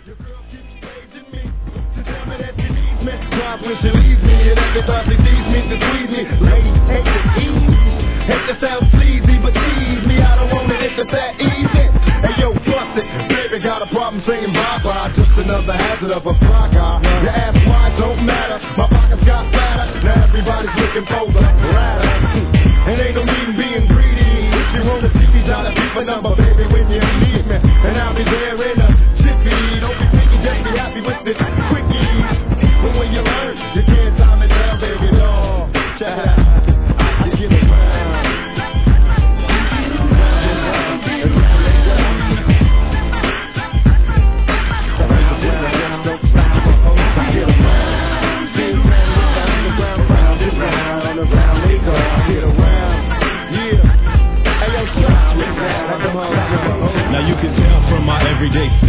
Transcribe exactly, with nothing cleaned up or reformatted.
Your girl keeps paging me to tell me that she needs me. Drive when she leaves me, and everybody sees me to squeeze me. Ladies hate to ease, hate to sound sleazy, but tease me. I don't want it if it's that easy. Hey yo, bust it, baby, got a problem saying bye bye. Just another hazard of a fly guy. You ask why, don't matter. My pockets got fatter. Now everybody's looking for the ladder. And ain't no need in being greedy. If you want to see me, try to keep a number, baby, when you need me. And I'll be there in a jiffy. Don't be thinking, just be happy with this quickie. But when you learn, you can't time it down, baby, no. Check it out. I get around. Now you can tell from my everyday